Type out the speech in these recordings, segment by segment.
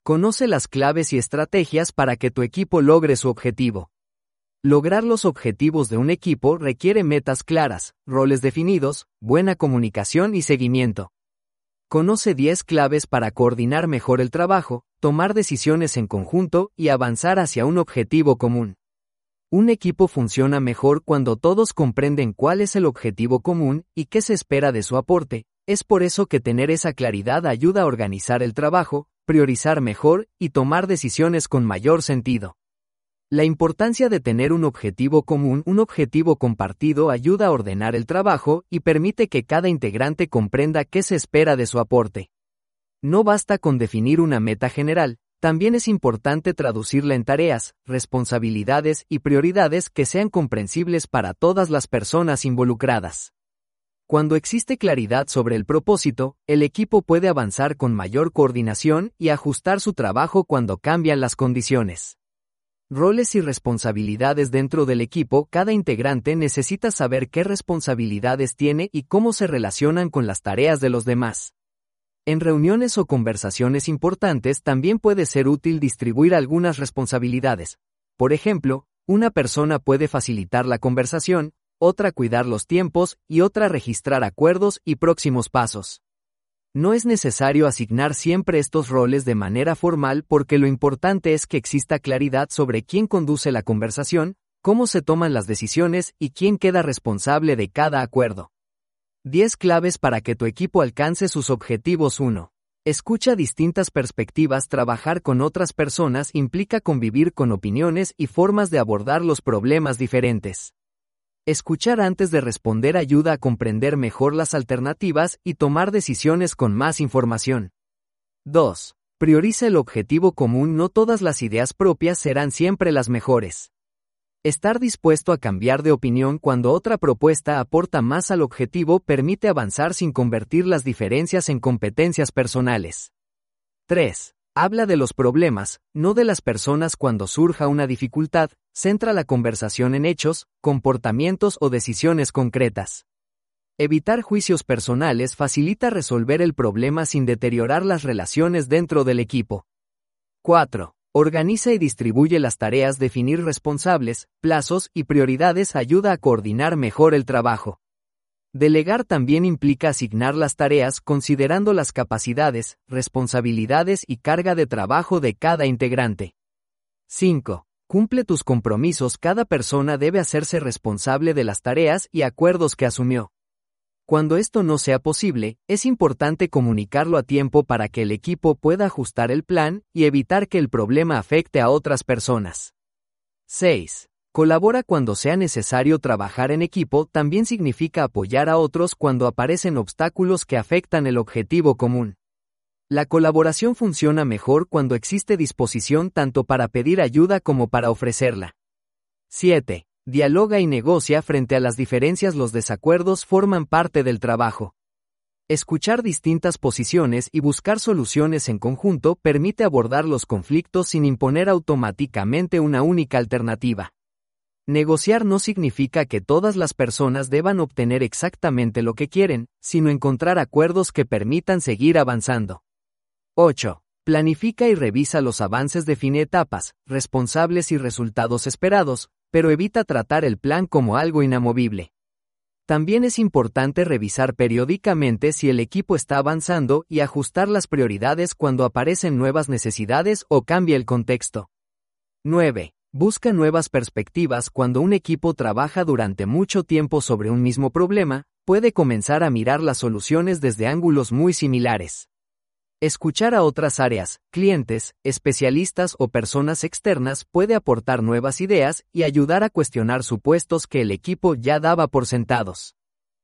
Conoce las claves y estrategias para que tu equipo logre su objetivo. Lograr los objetivos de un equipo requiere metas claras, roles definidos, buena comunicación y seguimiento. Conoce 10 claves para coordinar mejor el trabajo, tomar decisiones en conjunto y avanzar hacia un objetivo común. Un equipo funciona mejor cuando todos comprenden cuál es el objetivo común y qué se espera de su aporte. Es por eso que tener esa claridad ayuda a organizar el trabajo, priorizar mejor y tomar decisiones con mayor sentido. La importancia de tener un objetivo común, un objetivo compartido, ayuda a ordenar el trabajo y permite que cada integrante comprenda qué se espera de su aporte. No basta con definir una meta general, también es importante traducirla en tareas, responsabilidades y prioridades que sean comprensibles para todas las personas involucradas. Cuando existe claridad sobre el propósito, el equipo puede avanzar con mayor coordinación y ajustar su trabajo cuando cambian las condiciones. Roles y responsabilidades dentro del equipo. Cada integrante necesita saber qué responsabilidades tiene y cómo se relacionan con las tareas de los demás. En reuniones o conversaciones importantes también puede ser útil distribuir algunas responsabilidades. Por ejemplo, una persona puede facilitar la conversación, otra cuidar los tiempos y otra registrar acuerdos y próximos pasos. No es necesario asignar siempre estos roles de manera formal porque lo importante es que exista claridad sobre quién conduce la conversación, cómo se toman las decisiones y quién queda responsable de cada acuerdo. 10 claves para que tu equipo alcance sus objetivos. 1. Escucha distintas perspectivas. Trabajar con otras personas implica convivir con opiniones y formas de abordar los problemas diferentes. Escuchar antes de responder ayuda a comprender mejor las alternativas y tomar decisiones con más información. 2. Prioriza el objetivo común. No todas las ideas propias serán siempre las mejores. Estar dispuesto a cambiar de opinión cuando otra propuesta aporta más al objetivo permite avanzar sin convertir las diferencias en competencias personales. 3. Habla de los problemas, no de las personas. Cuando surja una dificultad, centra la conversación en hechos, comportamientos o decisiones concretas. Evitar juicios personales facilita resolver el problema sin deteriorar las relaciones dentro del equipo. 4. Organiza y distribuye las tareas. Definir responsables, plazos y prioridades ayuda a coordinar mejor el trabajo. Delegar también implica asignar las tareas considerando las capacidades, responsabilidades y carga de trabajo de cada integrante. 5. Cumple tus compromisos. Cada persona debe hacerse responsable de las tareas y acuerdos que asumió. Cuando esto no sea posible, es importante comunicarlo a tiempo para que el equipo pueda ajustar el plan y evitar que el problema afecte a otras personas. 6. Colabora cuando sea necesario. Trabajar en equipo también significa apoyar a otros cuando aparecen obstáculos que afectan el objetivo común. La colaboración funciona mejor cuando existe disposición tanto para pedir ayuda como para ofrecerla. 7. Dialoga y negocia. Frente a las diferencias, los desacuerdos forman parte del trabajo. Escuchar distintas posiciones y buscar soluciones en conjunto permite abordar los conflictos sin imponer automáticamente una única alternativa. Negociar no significa que todas las personas deban obtener exactamente lo que quieren, sino encontrar acuerdos que permitan seguir avanzando. 8. Planifica y revisa los avances. Define etapas, responsables y resultados esperados, pero evita tratar el plan como algo inamovible. También es importante revisar periódicamente si el equipo está avanzando y ajustar las prioridades cuando aparecen nuevas necesidades o cambia el contexto. 9. Busca nuevas perspectivas. Cuando un equipo trabaja durante mucho tiempo sobre un mismo problema, puede comenzar a mirar las soluciones desde ángulos muy similares. Escuchar a otras áreas, clientes, especialistas o personas externas puede aportar nuevas ideas y ayudar a cuestionar supuestos que el equipo ya daba por sentados.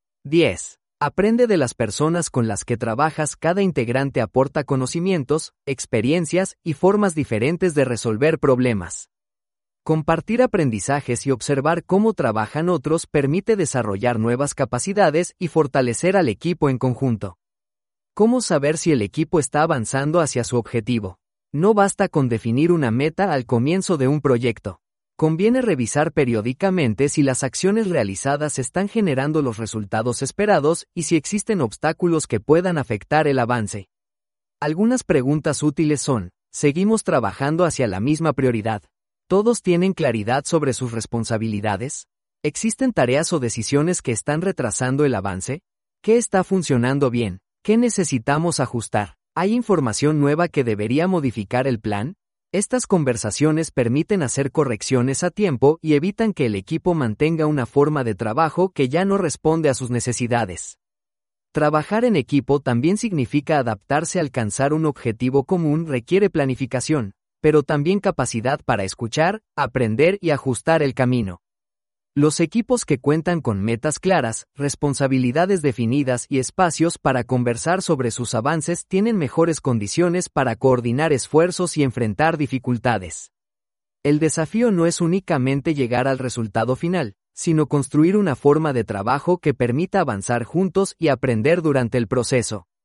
10. Aprende de las personas con las que trabajas. Cada integrante aporta conocimientos, experiencias y formas diferentes de resolver problemas. Compartir aprendizajes y observar cómo trabajan otros permite desarrollar nuevas capacidades y fortalecer al equipo en conjunto. ¿Cómo saber si el equipo está avanzando hacia su objetivo? No basta con definir una meta al comienzo de un proyecto. Conviene revisar periódicamente si las acciones realizadas están generando los resultados esperados y si existen obstáculos que puedan afectar el avance. Algunas preguntas útiles son: Seguimos trabajando hacia la misma prioridad. ¿Todos tienen claridad sobre sus responsabilidades? ¿Existen tareas o decisiones que están retrasando el avance? ¿Qué está funcionando bien? ¿Qué necesitamos ajustar? ¿Hay información nueva que debería modificar el plan? Estas conversaciones permiten hacer correcciones a tiempo y evitan que el equipo mantenga una forma de trabajo que ya no responde a sus necesidades. Trabajar en equipo también significa adaptarse. Alcanzar un objetivo común requiere planificación, pero también capacidad para escuchar, aprender y ajustar el camino. Los equipos que cuentan con metas claras, responsabilidades definidas y espacios para conversar sobre sus avances tienen mejores condiciones para coordinar esfuerzos y enfrentar dificultades. El desafío no es únicamente llegar al resultado final, sino construir una forma de trabajo que permita avanzar juntos y aprender durante el proceso.